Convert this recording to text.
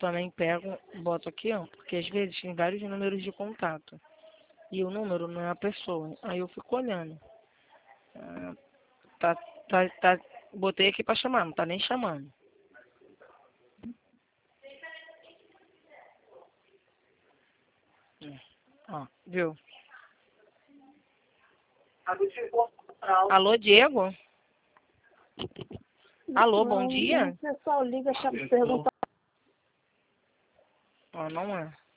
também pego, boto aqui, ó, porque às vezes tem vários números de contato. E o número não é a pessoa. Aí eu fico olhando. Ah, botei aqui pra chamar, não tá nem chamando. Ó, viu? Alô, Diego? Alô, bom dia? O pessoal liga perguntar. Ó, não é.